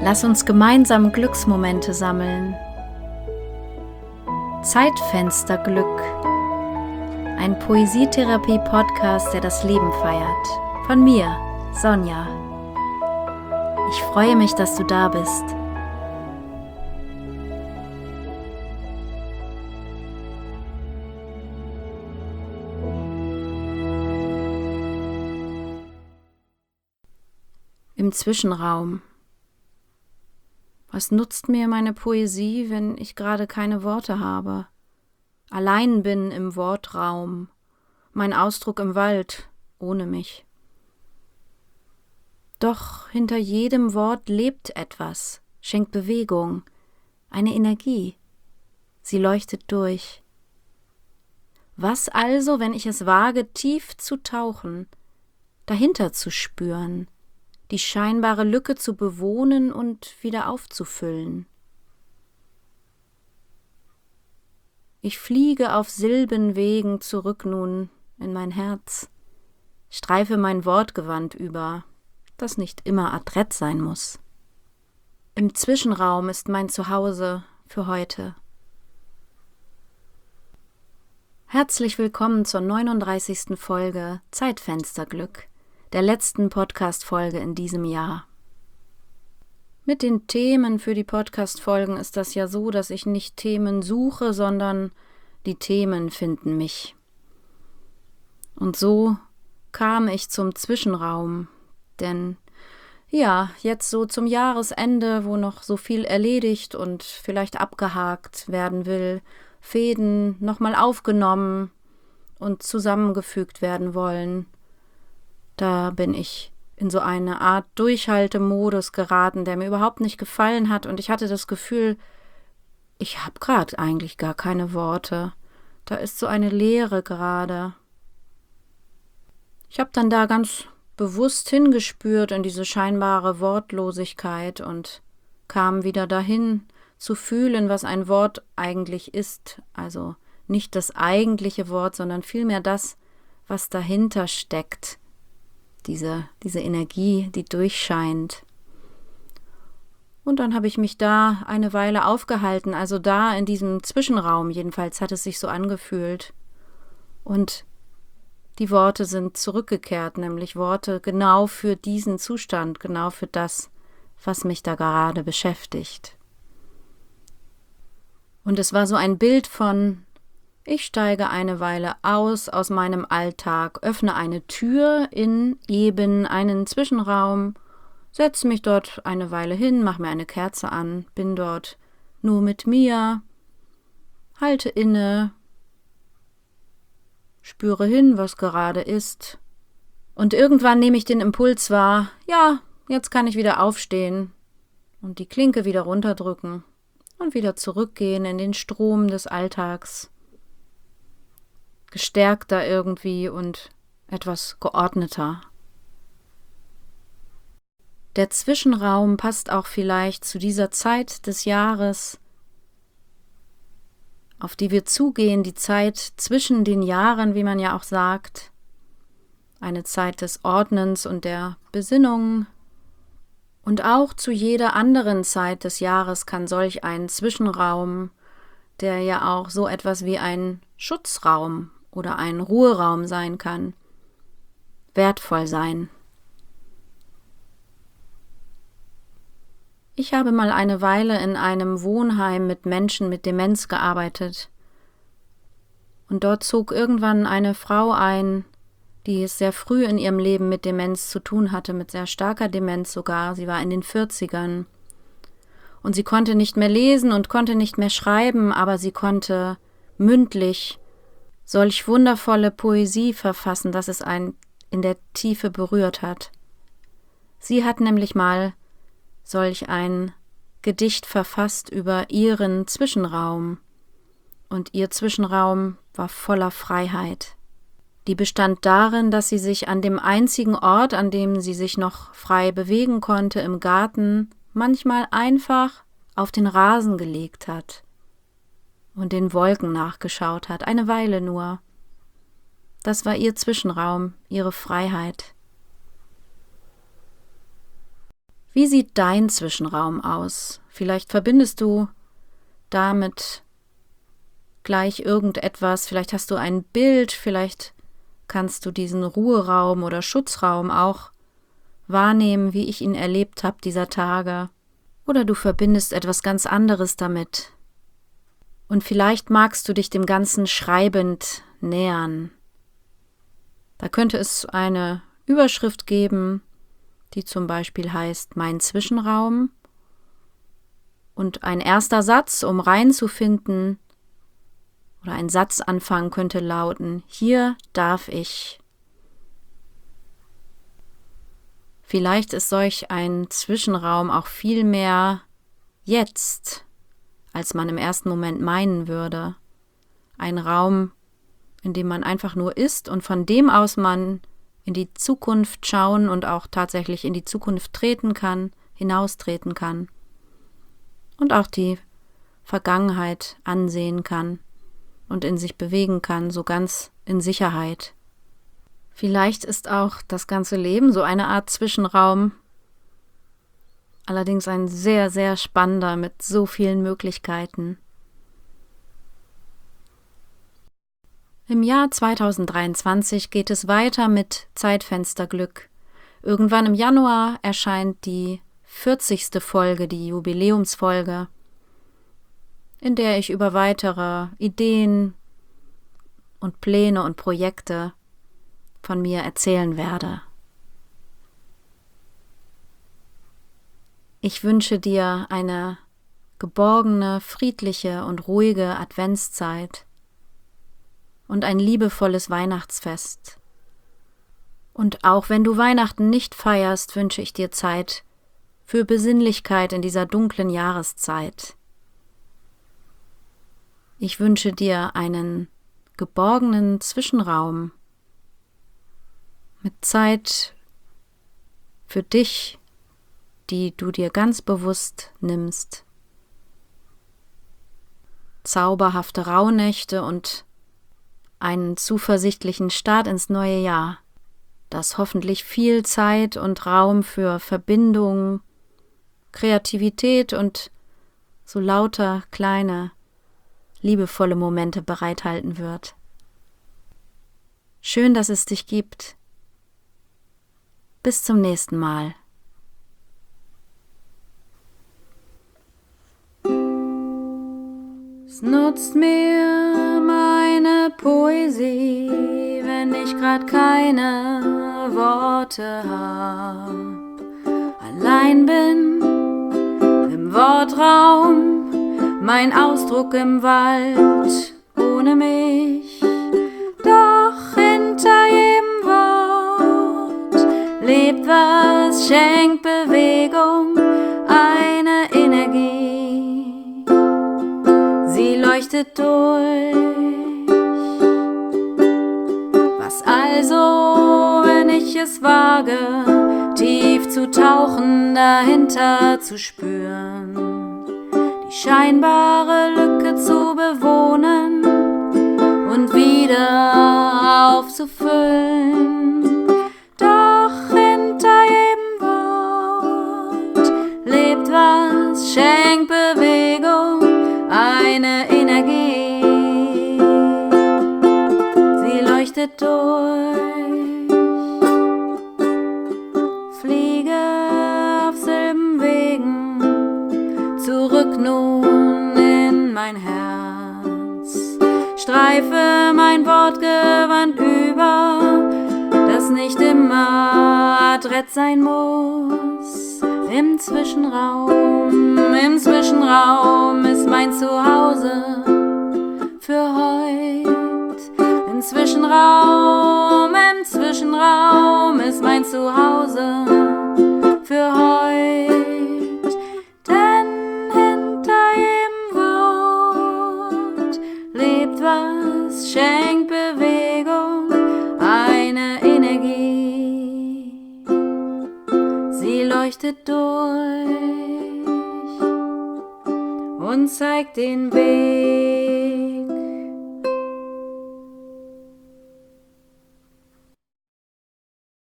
Lass uns gemeinsam Glücksmomente sammeln. Zeitfensterglück. Ein Poesietherapie-Podcast, der das Leben feiert. Von mir, Sonja. Ich freue mich, dass du da bist. Im Zwischenraum. Was nutzt mir meine Poesie, wenn ich gerade keine Worte habe? Allein bin im Wortraum, mein Ausdruck im Wald, ohne mich. Doch hinter jedem Wort lebt etwas, schenkt Bewegung, eine Energie. Sie leuchtet durch. Was also, wenn ich es wage, tief zu tauchen, dahinter zu spüren, die scheinbare Lücke zu bewohnen und wieder aufzufüllen? Ich fliege auf Silbenwegen zurück nun in mein Herz, streife mein Wortgewand über, das nicht immer adrett sein muss. Im Zwischenraum ist mein Zuhause für heute. Herzlich willkommen zur 39. Folge Zeitfensterglück, der letzten Podcast-Folge in diesem Jahr. Mit den Themen für die Podcast-Folgen ist das ja so, dass ich nicht Themen suche, sondern die Themen finden mich. Und so kam ich zum Zwischenraum, denn ja, jetzt so zum Jahresende, wo noch so viel erledigt und vielleicht abgehakt werden will, Fäden nochmal aufgenommen und zusammengefügt werden wollen, da bin ich in so eine Art Durchhaltemodus geraten, der mir überhaupt nicht gefallen hat, und ich hatte das Gefühl, ich habe gerade eigentlich gar keine Worte. Da ist so eine Leere gerade. Ich habe dann da ganz bewusst hingespürt in diese scheinbare Wortlosigkeit und kam wieder dahin, zu fühlen, was ein Wort eigentlich ist. Also nicht das eigentliche Wort, sondern vielmehr das, was dahinter steckt. Diese Energie, die durchscheint. Und dann habe ich mich da eine Weile aufgehalten, also da in diesem Zwischenraum, jedenfalls hat es sich so angefühlt. Und die Worte sind zurückgekehrt, nämlich Worte genau für diesen Zustand, genau für das, was mich da gerade beschäftigt. Und es war so ein Bild von: Ich steige eine Weile aus meinem Alltag, öffne eine Tür in eben einen Zwischenraum, setze mich dort eine Weile hin, mache mir eine Kerze an, bin dort nur mit mir, halte inne, spüre hin, was gerade ist, und irgendwann nehme ich den Impuls wahr: Ja, jetzt kann ich wieder aufstehen und die Klinke wieder runterdrücken und wieder zurückgehen in den Strom des Alltags. Gestärkter irgendwie und etwas geordneter. Der Zwischenraum passt auch vielleicht zu dieser Zeit des Jahres, auf die wir zugehen, die Zeit zwischen den Jahren, wie man ja auch sagt, eine Zeit des Ordnens und der Besinnung. Und auch zu jeder anderen Zeit des Jahres kann solch ein Zwischenraum, der ja auch so etwas wie ein Schutzraum oder ein Ruheraum sein kann, wertvoll sein. Ich habe mal eine Weile in einem Wohnheim mit Menschen mit Demenz gearbeitet. Und dort zog irgendwann eine Frau ein, die es sehr früh in ihrem Leben mit Demenz zu tun hatte, mit sehr starker Demenz sogar. Sie war in den 40ern. Und sie konnte nicht mehr lesen und konnte nicht mehr schreiben, aber sie konnte mündlich solch wundervolle Poesie verfassen, dass es einen in der Tiefe berührt hat. Sie hat nämlich mal solch ein Gedicht verfasst über ihren Zwischenraum. Und ihr Zwischenraum war voller Freiheit. Die bestand darin, dass sie sich an dem einzigen Ort, an dem sie sich noch frei bewegen konnte, im Garten, manchmal einfach auf den Rasen gelegt hat und den Wolken nachgeschaut hat, eine Weile nur. Das war ihr Zwischenraum, ihre Freiheit. Wie sieht dein Zwischenraum aus? Vielleicht verbindest du damit gleich irgendetwas, vielleicht hast du ein Bild, vielleicht kannst du diesen Ruheraum oder Schutzraum auch wahrnehmen, wie ich ihn erlebt habe dieser Tage. Oder du verbindest etwas ganz anderes damit. Und vielleicht magst du dich dem Ganzen schreibend nähern. Da könnte es eine Überschrift geben, die zum Beispiel heißt Mein Zwischenraum. Und ein erster Satz, um reinzufinden, oder ein Satzanfang könnte lauten: Hier darf ich. Vielleicht ist solch ein Zwischenraum auch viel mehr jetzt, als man im ersten Moment meinen würde. Ein Raum, in dem man einfach nur ist und von dem aus man in die Zukunft schauen und auch tatsächlich in die Zukunft treten kann, hinaustreten kann und auch die Vergangenheit ansehen kann und in sich bewegen kann, so ganz in Sicherheit. Vielleicht ist auch das ganze Leben so eine Art Zwischenraum, allerdings ein sehr, sehr spannender mit so vielen Möglichkeiten. Im Jahr 2023 geht es weiter mit Zeitfensterglück. Irgendwann im Januar erscheint die 40. Folge, die Jubiläumsfolge, in der ich über weitere Ideen und Pläne und Projekte von mir erzählen werde. Ich wünsche dir eine geborgene, friedliche und ruhige Adventszeit und ein liebevolles Weihnachtsfest. Und auch wenn du Weihnachten nicht feierst, wünsche ich dir Zeit für Besinnlichkeit in dieser dunklen Jahreszeit. Ich wünsche dir einen geborgenen Zwischenraum mit Zeit für dich, die du dir ganz bewusst nimmst. Zauberhafte Rauhnächte und einen zuversichtlichen Start ins neue Jahr, das hoffentlich viel Zeit und Raum für Verbindung, Kreativität und so lauter kleine, liebevolle Momente bereithalten wird. Schön, dass es dich gibt. Bis zum nächsten Mal. Es nutzt mir meine Poesie, wenn ich grad keine Worte hab. Allein bin im Wortraum, mein Ausdruck im Wald ohne mich. Doch hinter jedem Wort lebt was, schenkt Bewegung, eine Energie. Sie leuchtet durch. Was also, wenn ich es wage, tief zu tauchen, dahinter zu spüren, die scheinbare Lücke zu bewohnen und wieder aufzufüllen. Doch hinter jedem Wort lebt was, schenkt Bewegung, eine Energie. Sie leuchtet durch. Fliege auf Silbenwegen zurück nun in mein Herz. Streife mein Wortgewand über, das nicht immer adrett sein muss. Im Zwischenraum ist mein Zuhause für heut. Im Zwischenraum ist mein Zuhause für heut. Denn hinter jedem Wort lebt was, schenkt Bewegung, eine Energie. Sie leuchtet durch und zeigt den Weg.